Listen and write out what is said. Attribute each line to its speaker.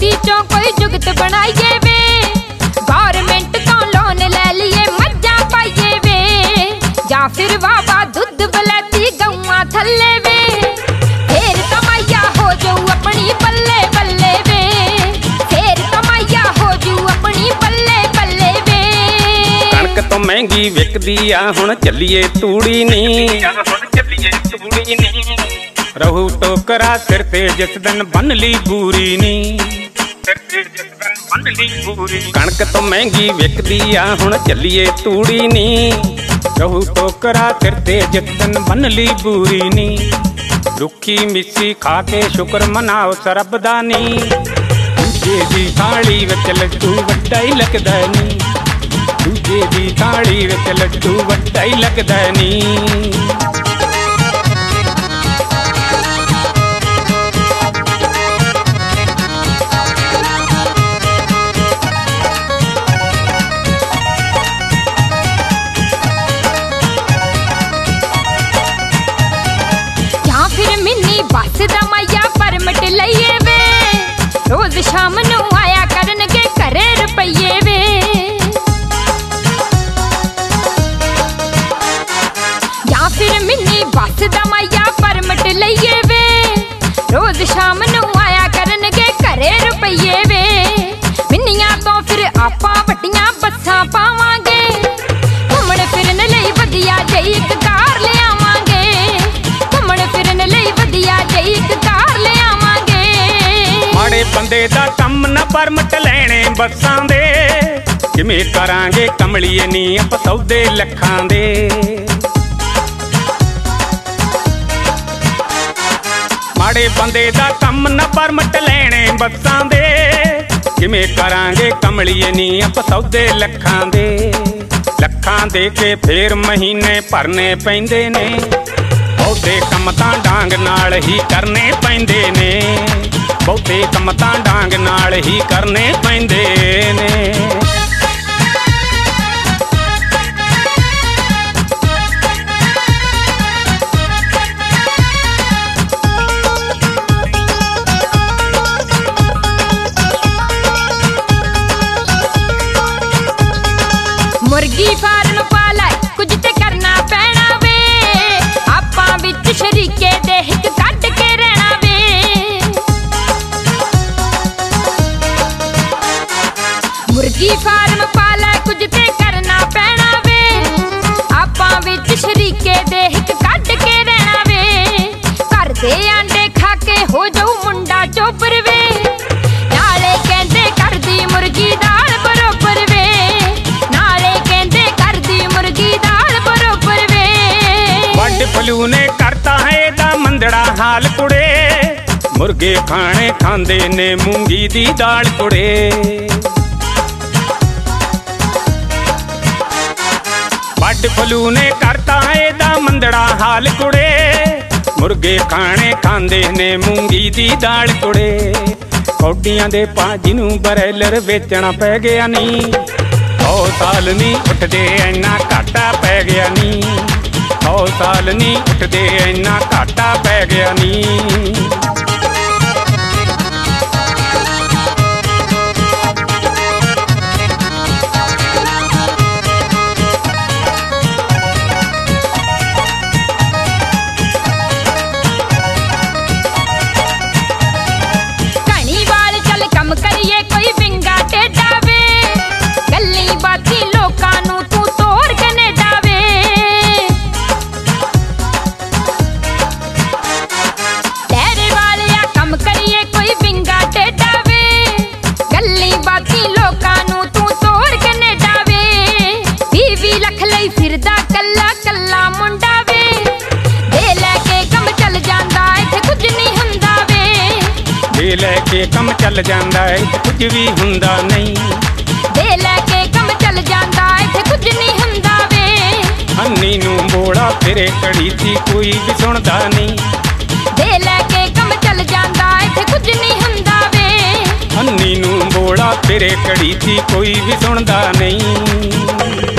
Speaker 1: खेती चों कोई जुगत बनाइए वे, गौरमेंट तो लोन ले लिए मज्जा पाइए वे, या फिर बाबा दुध बलैती गौआ थल्ले वे, फिर कमाइया हो जो अपनी बल्ले बल्ले वे, फिर कमाइया हो जो अपनी बल्ले बल्ले वे।
Speaker 2: कणक तो महंगी विकदी आ हुण चलिए तूड़ी नी, रहू टोकरा सिर ते जिस दिन बन ली बूरी नी, कणक तो महंगी विकदी आ हुण चलिए तूड़ी नी, रहू टोकरा सिर ते जिस दिन बन ली बूरी नी, रुखी मिस्सी खा के शुक्र मनाओ सरब दा नी, दूजे दी थाली विच लड्डू वड्डा ही लगदा नी, दूजे दी थाली विच लड्डू वड्डा ही लगदा नी।
Speaker 1: बस दा माया परमट लईए वे, रोज शाम नू आया करनगे घरे रुपये वे, या फिर मिनी बस दा माया परमट लईए वे, रोज शाम नू आया करनगे घरे रुपये वे, मिनिया तो फिर आपां वड्डियां बसां पावांगे, घुमण फिरन लई वधिया जई इक कार लिआवांगे, घुमण फिरन लई
Speaker 2: माड़े बंदे दा कम न परमट लैणे बसां दे, किवें करांगे कमलिए नी आप सौदे लखां दे, माड़े बंदे दा कम न परमट लैणे बसां दे, किवें करांगे कमलिए नी आप सौदे लखां दे, लखां दे के फेर महीने भरने पैंदे ने, बहुते कम तां डांग नाल ही करने पैंदे ने, बहुते कम तां डांग नाल ही करने पैंदे ने।
Speaker 1: मुर्गी फार्म पाला कुछ ते करना पैना वे, आपां विच शरीके दे हिक कढ के रहना वे, मुर्गी फार्म पाला कुछ ते करना पैना वे, आपां विच शरीके दे हिक कढ के रहना वे, घर दे आंडे खा के हो जाऊ मुंडा चोपर वे, नाले कहंदे घर दी मुर्गी दाल बरोबर वे,
Speaker 2: बर्ड फ्लू ने करता है दा मंदड़ा हाल कुड़े, मुर्गे खाने खांदे ने मूंगी दी दाल कुड़े, बर्ड फ्लू ने करता है दा मंदड़ा हाल कुड़े, मुर्गे खाने खांदे ने मूंगी दी दाल कुड़े, कौडियां दे भाजी नू बरैलर वेचना पै गया नी, 100 साल नी उठदे इन्ना घाटा पै गया नी, 100 साल नी उठदे इन्ना घाटा पै गया नी।
Speaker 1: घनी वाल चल कम करिए कोई विंगा टेढ़ा वे, गल्ली बाती लोकां नू तू तोड़ कनेडा वे, तेरे वालिया कम करिए कोई विंगा टेढ़ा वे, गल्ली बाती लोकां नू तू तोड़ कनेडा वे, 20 लख लई फिरदा कल्ला कल्ला मुंडा वे, दे लैके कम चल जांदा इत्थे कुछ नहीं हुंदा वे,
Speaker 2: दे लैके कम चल जांदा इत्थे कुछ भी हुंदा नहीं,
Speaker 1: दे लैके कम चल जांदा इत्थे कुछ नहीं हुंदा वे,
Speaker 2: हन्नी नू बोड़ा तेरे कड़ी सी कोई भी सुनदा नहीं,
Speaker 1: दे लैके कम चल जांदा इत्थे कुछ नहीं हुंदा वे,
Speaker 2: हन्नी नू बोड़ा तेरे कड़ी सी कोई भी सुनदा नहीं।